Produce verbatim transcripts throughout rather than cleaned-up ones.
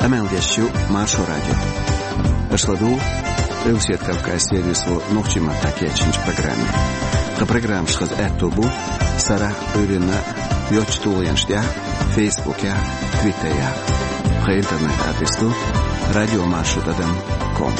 Амелдящу Маршо радио. Ашладу Элсет Кавказ сервису Нохчима Такечинч программе. Та программ шхаз Этобу Сара Урина Йочтулянштя Фейсбуке Твиттере. По интернет адресу радио маршрут точка ком.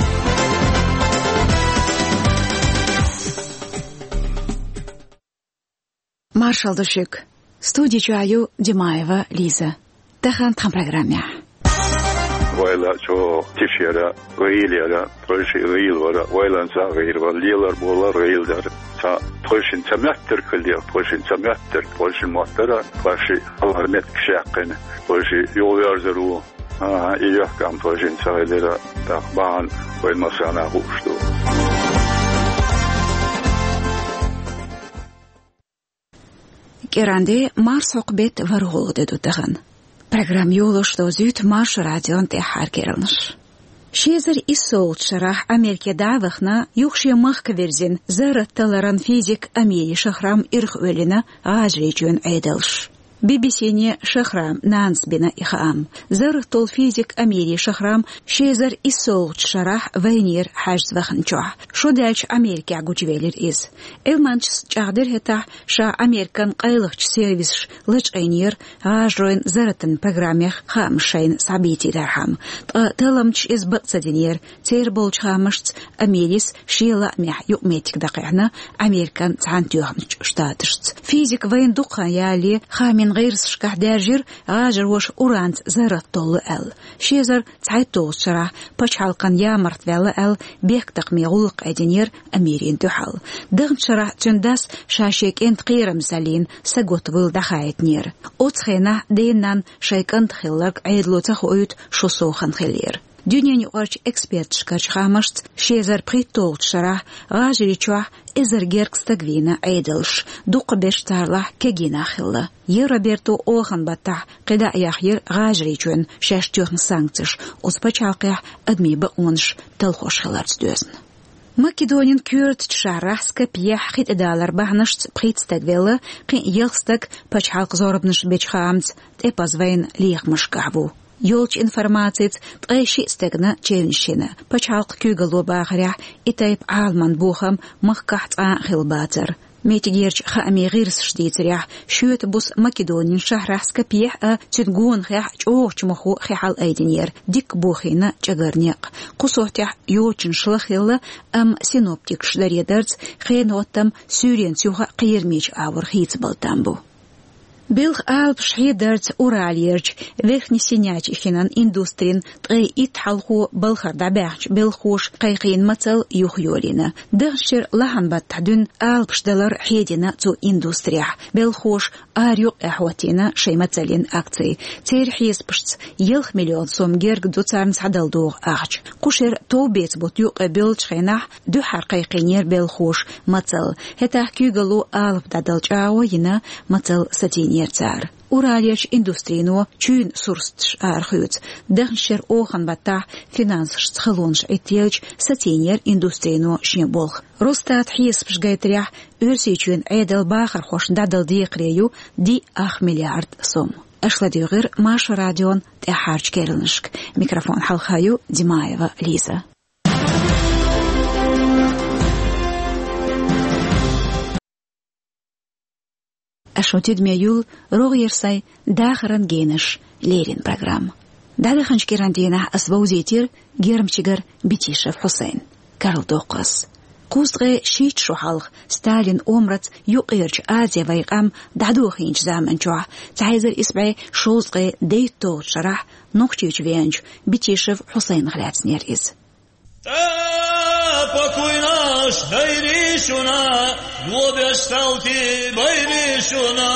Маршал Душик. Студия Чаю Димаева Лиза. Тахан там программе. Вайла чо тишера рейлера троши рейлвара вайлан за рейлва лилар бола рейлдар та трошин тамяттер кылдер трошин тамяттер трошин маттара троши алармет кшакын троши йолярзеру а иякам трошин сайлера тахбан ваймасана хушту Керанде Марс окбет варголды дутаган. Программ юлу, что зют Марш радион те харкернш. Шезер и солчарах Америке давахна юхшия махка верзин зара таларан физик Амери шахрам ирхвелина ажречун эйдалш. би би си-не шахрам нансбина ихаам. Зар тол физик Амери шахрам шезер и солчарах вайнир хажзвахнчуа. Шо дальч Америке агучвелер из. Элманчс чахдер хета ша Американ кайлыхч сервис лыч эйнир ажроин заратан программях хамшайн сабити дархам. Таламч из бацадинер церболч хамашц Америс шила мях юкметик дакайна Американ цантюхнч штатышц. Физик вайн духа яли хамин غيرس شكح داجر غاجر وش أورانت زرت طول ال شيزر تعيطو شرح باش حلقان يا مرت فعلا ال بيك تقمي غلق أدينير أميرين تحل دغم شرح تندس شاشيك انت قيرم سالين ساقوت ويل دخايت نير أتخينا دينان شايك انت خلق عيدلو تخويت شو سوخن خلير دنياني أرش إكسبيرت شكرش خامشت شيزر بريتولت شرح غاجري چوح إزر جيرك ستقوينا عيدلش دوق بيش تارلح كجينا خلا يرابيرتو أوخن بطح قدا يحير غاجري چون شاش تيوخن سانكتش أصبحاقيح أدمي بقونش تلخوش خلارت دوزن Македонин кюрт чшарах скопьях хит эдалар бахнашт притстаг вела қин елстаг пачхалк зорбнаш бечхамц тепазвайн лихмашкаву. Ёлч информациц тайши стегна чевншина. Пачхалк кюгалу бахрях итайп алман бухам махкахт а хилбатер. Метигерч хами гирс штицрях шүт бус Македонин шахрах скопьях а тюнгун хях чох чмаху хихал айдинер дик бухина чагарнек. Кусохтях ёлчин шлахилла ам синоптик шдаредерц хейноттам сюрен сюха қиермеч авр хитсбалтамбу. Билх алп шхидерц уральерч верхни синяч ихинан индустрин тай итхалху балхар дабяч билхуш кайхин мацал юхьолина дершер лахан баттадун алп шдалар хедина цу индустрия билхуш арюк ахватина шеймацалин акции терхис пшц елх миллион сом герг дуцарн садалдуг ахч кушер тобец бот юк билч хинах ду хар кайхинер билхуш мацал хета кюгалу алп дадалчао йина мацал сатин Нерцар. Уральяч индустрийно чун сурстш архюц. Дэншер охан бата финансш цхалунш этелч сатинер индустрийно шнеболх. Ростат хис пшгайтрях үрсичун эдел бахар хош дадал дикрею ди ах миллиард сом. Ашладюгер Маш радион тэхарч керншк. Микрофон халхаю Димаева Лиза. Ашотид меюл рогерсай дахаран генеш лерин программ. Дадаханч керандина асваузитир гермчигар Битишев Хусейн. Карл Докас. Кузгы шит шухалх Сталин омрац юqirch Азия вайqam дадухинч заманчуа. Цайзер исбай шузгы дейто шарах нохчич венч Битишев Хусейн хляцнер из. Покой наш, дайришуна, глобя шталти, байришуна.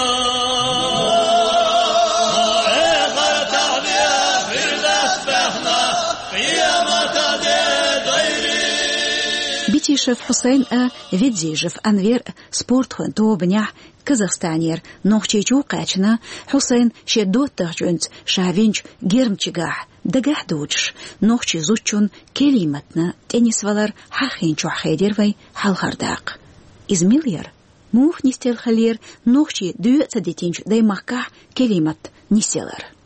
Эхар табия, фирдас пехна, киямата де дайри. Битишев Хусейн а Ведзижев Анвер спорт хон тобня Казахстанер нохчичу качна Хусейн шедот тахчунц шавинч гермчигах дагах дучш нохчи зучун келиматна тенисвалар хахинчу хедервай халхардак измилер мух нистел халер нохчи дюца детинч даймака келимат ниселар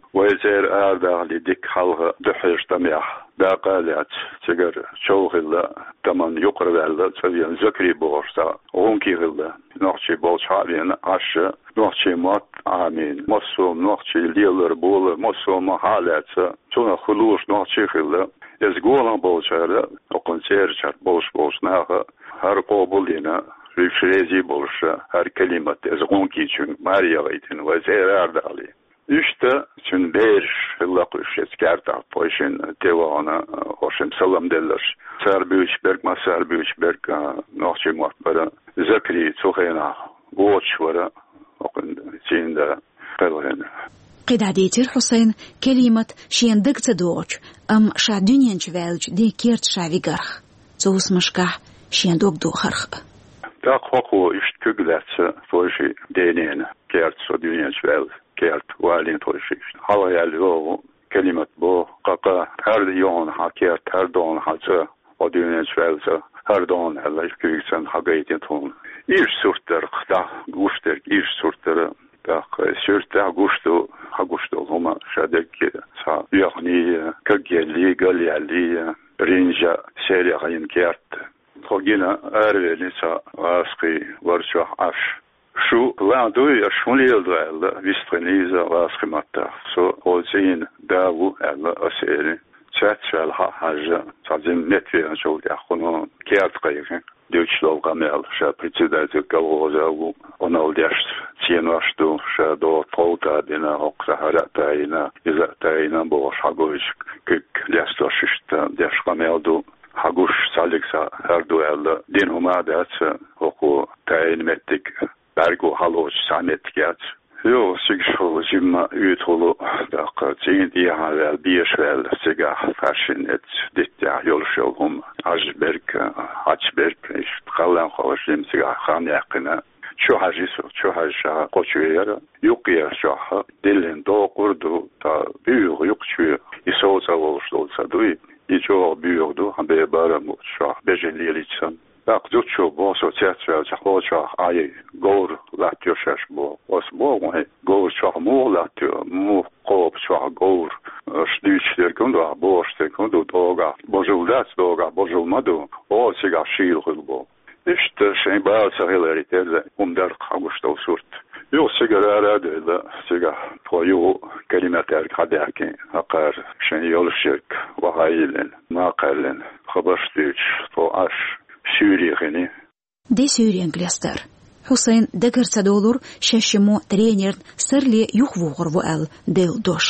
ويزير آرداغ لديك حلغة دحيش تميح باقالات تجر شوغلا تمن يقرب على تبين ذكري بورسا غونكي غلا نوحشي بولشابين عشا نوحشي مات عامين مصوم نوحشي ليلر بول مصوم حالات تونا خلوش نوحشي غلا يزقولا بولشارا وقن سيرشار بولش بولش ناغا هر قوبولينا ريفريزي بولشا هر كلمة يزغونكي چون ماريا غيتن وزير آرداغلي İşte için bir yıllık işçilerden poşin devana hoşum salam derler. Serbüçberg, Maserbüçberg, Nohçimat bara Zakri Tsokhena Goç vara okun içinde kalın. قداديتر حسين كلمة شين دكت دوج أم شا دنيانج والج دي كيرت شاوي غرخ زوس مشكح شين دوك دو خرخ Tak hoku işt kügletsi poşi deneyene kert so dünyanj والج كيرت والين توشيش هوا يالو كلمة بو قاقا هر يون حكيرت هر دون حاجة ودينة شوالزة هر دون هلا يكريسن حقيقة تون إيش سورتر قطع غوشتر إيش سورتر داق سورتر غوشتو غوشتو هما شادك سا يعني كجيلي قاليالي رينجا سيري غين كيرت خوجينا أروي سا واسقي ورشوا عش شو لاندو يشمليل دال ويسترنيزا واسخماتا سو اوزين داو الا اسيري تشاتشال حاجه تازم نتوي شو ياخونو كيات قيفين ديوتشلو قامل شا بريتسيداتو كاوزاو اونالديش تينواشتو شا دو فوتا بنا اوكساهارا تاينا اذا تاينا بو شاغوش كيك لاستوشتا ديش قاملدو حاغوش ساليكسا هردو الا دين هما دات اوكو تاين متك Bergo haloch samet gert. Jo, sig sjol jimma utholo dak ting di havel biesvel siga fashion et dit ja jolshol hom Asberg Hachberg is qallan khawshim siga khan yaqina shu hajis shu haja qochuyera yuqiya shu dilin do qurdu ta büyük yuqchu isoza volsholsa duy ijo büyüdü hambe baramu shu bejeliyelitsan Так, дучо бо асоциация захоча ай гор латё шашбо осбо гор чахмо латё му коп чах гор штичтер кунда боштер кунда тога божулдац тога божулмаду о сега шил хулбо иште шен баалса хелеритер умдар хагуштол сурт Yo sigara da siga toyu kelimeler kadaki akar şen yolşik vahayilin maqalin xabarstüç to aş Süriyeni. De Suriyen glester. Hüseyin degerse dolur şeşimo trener sırli yuhvuğur bu el del doş.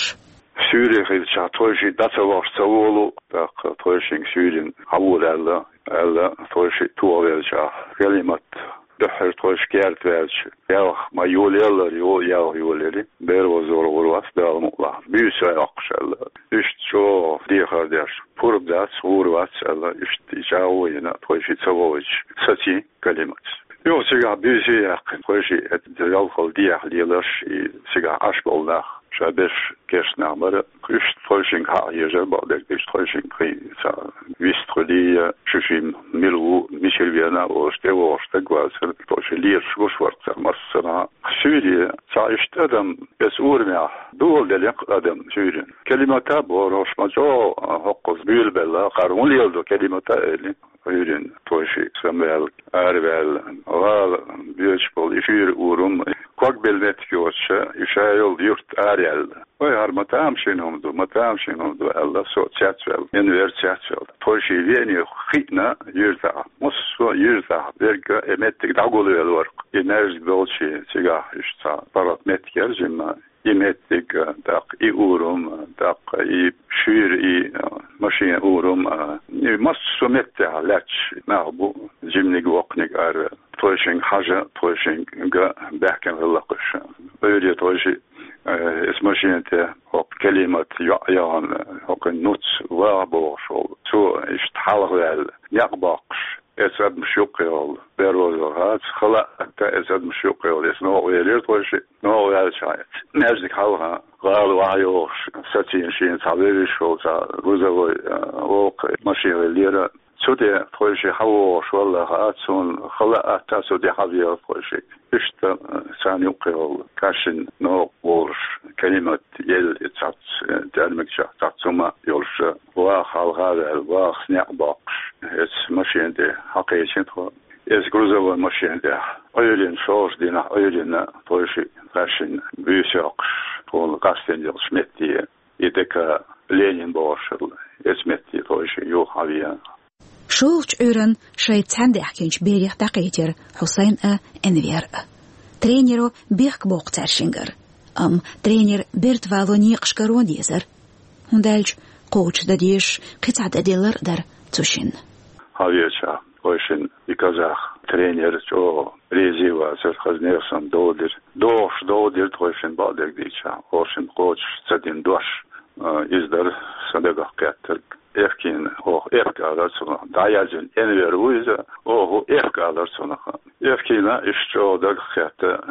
Suriye çatoji datavaş savolu tak toşing Suriyen havul ella ella toşi tuavelca kelimat döher toş gert velç ya mayoleller yo ya yoleri bervozor urvas dalmukla büyüse akşalla üst ço diye kardeş purdat urvas ella üst jaoyna toşi savoliç sati kelimat yo siga büyüse yakın toşi et dalkol diye liler siga aşbollar şabeş keşnamara üst toşing ha yejer balder üst toşing sa vistroli şuşim milu michel viana o stevo stegwasel toşi lir şuşwartsa masana Suriye sa işte adam es urmya dol delik adam Suriye kelimata boroşmaco hokkuz bülbella qarun yoldu kelimata eli Suriye toşi samel arvel val büyüçbol işir urum Kog belnet yoşa işayol yurt arel. Oy har matam şinomdu, matam şinomdu Allah sosyal, üniversitel. Toşi veni xitna yurta. Musso yurta verga emettik dagoluyor var. Enerji bolçi siga işte parat metker jimma. Emettik dak i urum, dak i şür i maşin urum. Musso mette laç. Nabu jimnig waqnig ar. Toşing haja toşing ga behken laqış. Böyle toşi اسمشينته هو كلمة يعيان هو النوت وابوشول تو اشتحاله يقبقش اسد مشوقيول بيروزات خلا حتى اسد مشوقيول اسمه ويلير توشي نو ويل شايت نازك حالها قال وعيوش ساتين شين تعبير شو تا روزا ووق ماشي ليرا سودي تويشي حوش والله هاتون خلقت سودي حبيا تويشي إشتا ثاني وقيل كاشن نو ورش كلمة يل اتسات دارمك شا تاتسوما يولش واخ الغالي واخ نعباقش اس ماشين دي حقيقين تو اس جروزو ماشين دي أيلين شوش دينا أيلين تويشي كاشن بيساقش تون قاستين يل شمتي يدك لينين باشل اسمتي تويشي يو حبيا شولش أورن شيء تندح كنش بيريح دقيتر حسين أ إنفير ترينيرو بيخ بوق ترشينجر أم ترينير بيرت فالوني قشكرون ديزر هندالج قوش داديش قطع داديلر در تشين هاويشا ويشن يكازاخ ترينير جو ريزي واسر خزنيرسن دودر دوش دودر تويشن بعدك ديشا وشن قوش سدين دوش إزدر صدقة قاتل Efkin o efkalar sonra dayacın en veruize o efkalar sonra efkina işte o da hatta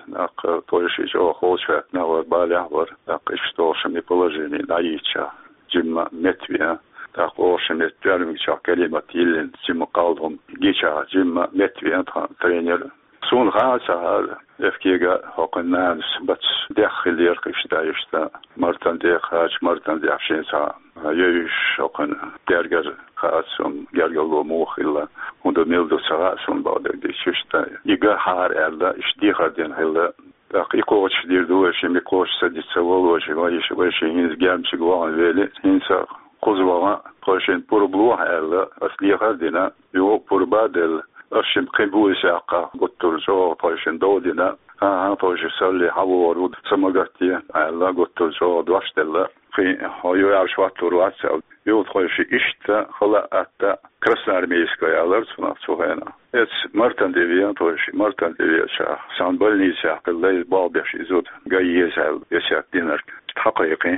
nak toyşiç o hoşvet ne var balah var nak işte o şimdi положение dayıça cimma metviya tak o şimdi termik çok kelimat ilin cimma kaldım geça cimma metviya trener sonra sahar efkiga hoqnan bat dakhil işte işte martan de khaç martan de afşinsa يعيش شقنا جرجر خاصم جرجر لو موخلا وندو نيلدو سراسون بعد دي ششتا يجا حار ألا إشتي خدين هلا يقوش دير دوش يمكوش سدي سوالوش وايش وايش هينز جام شجوان ويلي هينسا قزوان قاشين بوربلوه ألا أصلي خدينا يو بوربادل أشيم قبول ساقة قطر جو قاشين دودنا ها قاش سالي حوارود سماقتي ألا قطر جو دواشتلا في هايو عشوات رواتس يود خوش إشتا خلاقة كرسنا أرميسكا يالر صنع سوهنا إتس مرتن ديفيان توش مرتن ديفيان شا سانبالني شا قلي بابيش يزود جاي يسال يسال دينر حقيقي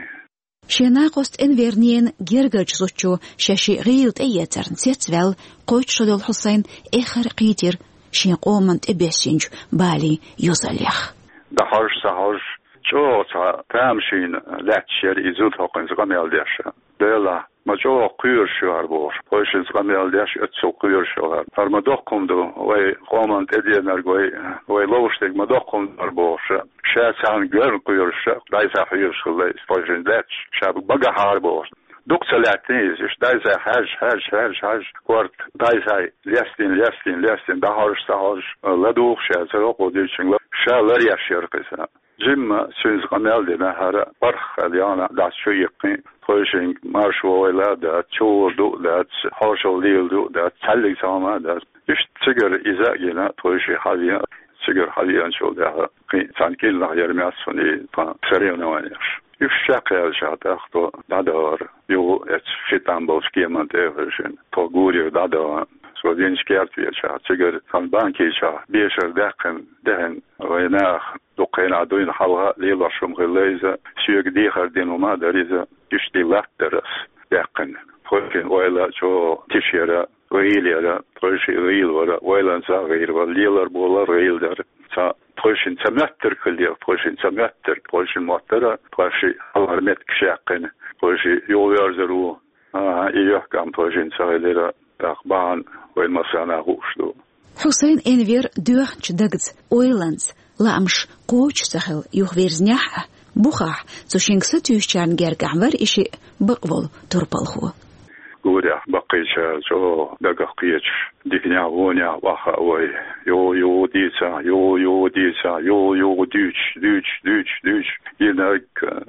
شناقست انفيرنين جرجج زوتشو شاشي غيلت ايتر نسيتسفل قويت شدل حسين اخر قيتر شين قومنت ابيسينج بالي يوزاليخ ده هرش سهرش جو تامشين لاتشير يزود حقن زغميال ديشا ديلا ما جو قير شوار بور بوشن زغميال ديش اتسو قير شوار فرما دوكم دو وي قومنت ادينر وي وي لوشتك ما دوكم در بور شاسان غير قير شا دايسا خير شلي بوشن لاتش شاب بغا هار بور دوك سلاتنيز اش دايسا حاج حاج حاج حاج كورت دايسا ليستين ليستين ليستين ده هارش سهارش لدوخ شاسا قوديشن شالر يشير قيسا جمع سوز قمال دي نهار برخ اليانا دا شويقين توشين مارشو ويلا دا تشور دو دا حاشو ليل دو دا تسلق ساما دا يشت تسجر إزاء جينا توشي حاليا تسجر حاليا شو دا تانكيل نا يرمي أسفني تا سريع نوانيش يفشاق يالشا اختو دادار يو ات فيتان بوسكي من تيفرشن تو غوري دادار سودين شكيرت يالشا تسجر تان بانكي شا بيشر داقن دهن ويناخ دوقين عدوين حلها ليلا شم غليزة سيوك ديخر دينو ما داريزة يشتي لاترس داقن فوكين ويلا جو تشيرا ويليرا تروشي غيل ورا ويلا نسا غير وليلر بولا غيل دار تا تروشين تمتر كليا تروشين تمتر تروشين موترا تروشي الهرمت كشاقن تروشي يوليرزرو اه يحكم تروشين سايليرا تاقبان وين مسانا غوشدو حسين انفير دوغ چدغز اويلانس لامش قوش سهل يخبرزنيح بوخاح سوشينكس تيوشان جرجعور إشي بقول تربلخو قولي بقيشة جو دقيقيش ديكنيا غونيا واخا وي يو يو ديسا يو يو ديسا يو يو دوش دوش دوش دوش ينك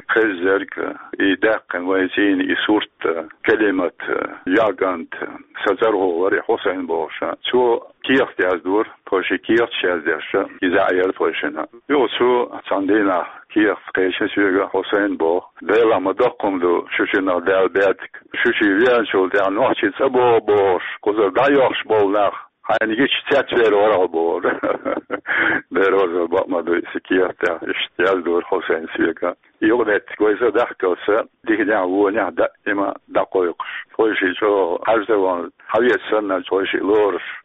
خزرك يدقن ويزين يسورت كلمة ياغانت سزرغو وري حسين بوشا شو كيف تازدور توشي كيف تشازدرشا يزعير توشنا يو شو صندينا كيف قيشة سيغا حسين بو ديلا مدقم دو شوشنا دال بيتك شوشي ويان شو دال نوحشي سبو بوش كوزر دايوش بولناخ hani geç çetver oral bor. Deroz bakmadı sikiyata iştiyal dur Hüseyin Siveka. Yoldet koysa dakikası dikden vunya da ima da koyuş. Koyuşu her zaman haviyet sanna koyuşu lor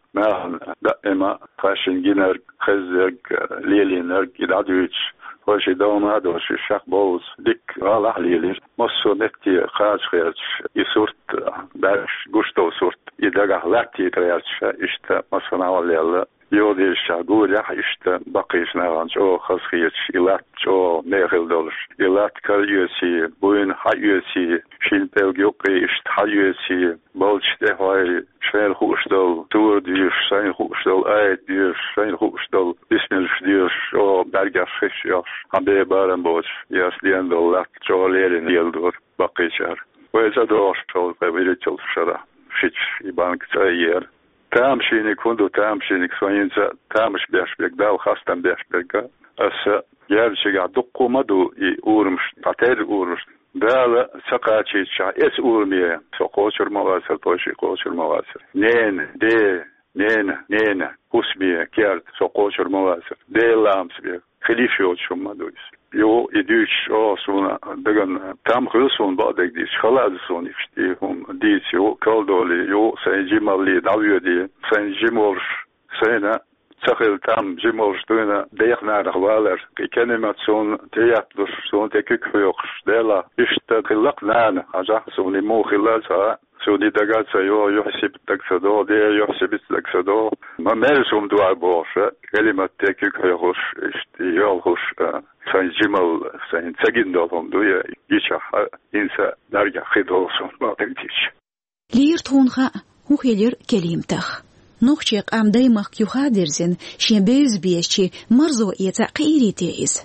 ما دائما فاشن جينر خزر ليلينر جدادويتش وشي دوم هذا وشي شاق بوز ديك غالح ليلير مصو نتي خاج خيرش يسورت باش قشتو سورت يدقى لاتي تريالش اشتا مصنع واليالا يودي الشاقور يح اشتا بقيش نغانش او خسخيتش إلات او نيخل دولش إلات كاليوسي بوين حيوسي شيل بلغيوقي اشت حيوسي بولش تهواي شين خوشدل تور ديش شين خوشدل ايد ديش شين خوشدل بسملش ديش او برگش خش ياش هم بيه بارن بوش ياس دين دولات جو ليرين يلدور بقيشار ويزا دوش شول ببيري چل شرا شيش يبانك تايير تامشيني كوندو تامشيني سوينزا تامش بيش بيك داو خاستم بيش بيك أسا يارشي دقو مدو يورمش تاتير أورمش دالا سقاچي شا اس أورمية سو قوشر مواسر توشي قوشر مواسر نين دي نين نين هسمية كيارت سو قوشر مواسر دي لامس بيك خليفي وشو مدويس يو يدوش او سونا دغن تام خلصون بعدك دي خلاص سون يفتيهم دي يو كالدولي يو سنجيمالي داويدي سنجيمورش سينا تخيل تام جيمورش دونا ديخنا رغوالر كلمات سون تياتلوش سون تكيك فيوخش ديلا يشتغلق نانا حاجة سوني مو خلالها سوني دقاتsa يو يحسب تكسدو دي يحسب تكسدو ما مالسوم دوا بوش كلمات تكيك فيوخش يالخش سنجيمال سن تجين دوم دويا يشح إنسا نرجع خدوسون ما تنتيش لير تونخا هو خيلير كلمتخ نوخشيق ام دايمخ يخادرزن شين بيز بيشي مرزو يتقيري تيز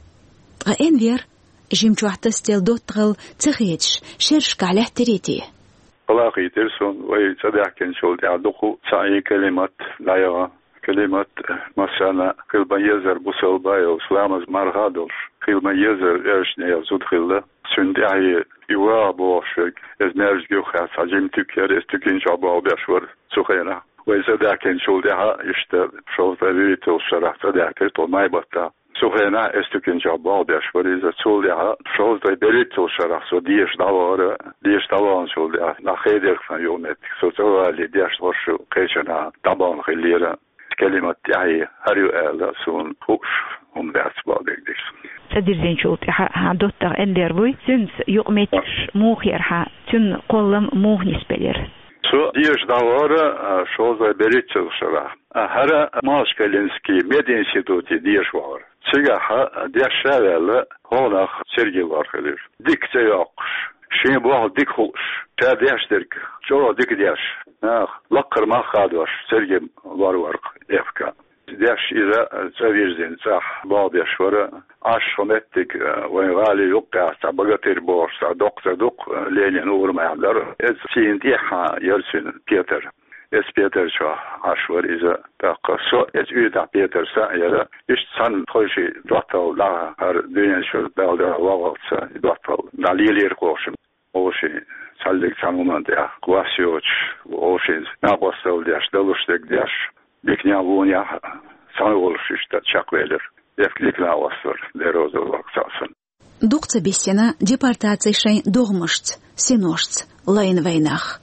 غا جيمچو حتستيل دوتغل تخيتش شرش كعله تريتي قلاقي ترسون ويتدع كن شول تعدقو سعي كلمات لا يرى كلمات مثلا قلبا يزر بوسل بايو سلامز مرهادوش قلبا يزر ارشني يزود خلا سندعي يوا بوشك از نرج جوخا سجيم تكير استكين شعبا بيشور سخينا وإذا دا كان شول دها يشتر شول فريتو شرح تدع كرتو ماي بطا سخينا استكين شعبا بيشور إذا شول دها شول فريتو شرح سو ديش دوار ديش دوار شول دها نخيدر فان يومت سو توالي ديش ورشو قيشنا طبعا خليرا كلمة تعي هريو آلا سون خوش هم دعس بعضك ديش سدير زين شوتي هادوتا انديربوي سنس يقمتش موخير ها تن قلم موخ نسبلير سو ديش دوارا شوزا بريتشل شرا هرا ماشكالينسكي ميد انستيتوتي ديش وار سيغا ها ديش شاوال هوناخ سيرجي وارخلير ديك تياقش شين بوه ديك خوش تا ديش درك شو ديك ديش ناخ لقر ما خادوش سيرجي وارورق افكا ديش إذا تفيرزين صح باب يشورا عش خمتك وين غالي يقع سبقتير بورس دق تدق لين نور ما يعذر إذ سينتيحا يرسل بيتر إذ بيتر شو عشور إذا تاق سو إذ يدع بيتر سائرة إيش سن خوشي دوطل لا هر دنيا شو بالدر وغلط سا دوطل دليل يرقوشم أوشي سالك سامومان ديا قواسيوش وأوشي ناقوستل دياش دلوشتك دياش بيكنيا وونيا سانولش إشتا تشاقويلر يفكليكنا وصر لروز الوقتاسن دوقت بيسينا депортацийшай догмышт синошт лайн войнах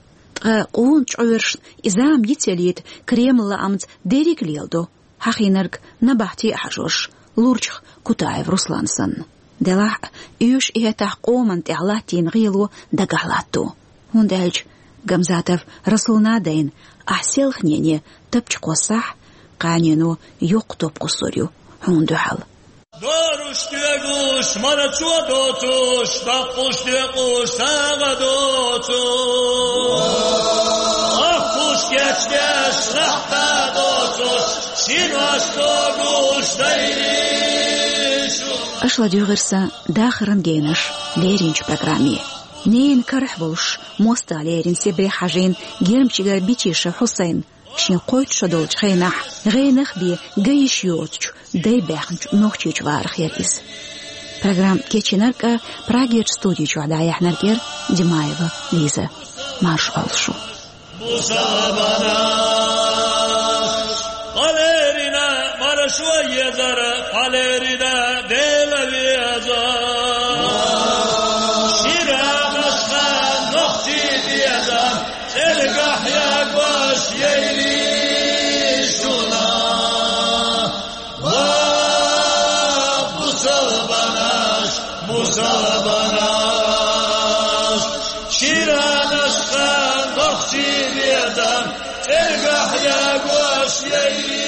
قون чуверш изам يتليت كريملا амц дериклелдо хахинерг набахти حجوش лурчх кутаев руслансан делах юш иетах قومن تعلاتين غيلو دغالاتو хундалч гамзатов расулнадайн ахсел хнене тапчкосах قانينو يقطب قصوريو хундухал داروش دیگوش مرا چو دوتوش دقوش دیگوش ساغ دوتوش آخوش گچ گچ رختا دوتوش شینواش دوگوش دیریشو أشلا ديغرسا داخرن جينش ليرينج برنامج نين كرح بوش موستا ليرين سبري حاجين جيرمشيغر بيتيش حسين شين قويت شدولج خينح غينخ بي جيش يوتش داي بيخنج نوختيج وار خيريز برنامج كيتشنركا براغير ستوديو على يحنركير ديمايفا ليزا مارش والشو قاليرنا مار شوية زرا قاليرنا ديل بيزا شيرا مسخان نختي بيزا سلقح يا باش يلي sabanas Şiranas kan Bakçı bir adam Ergah ya goş yeyri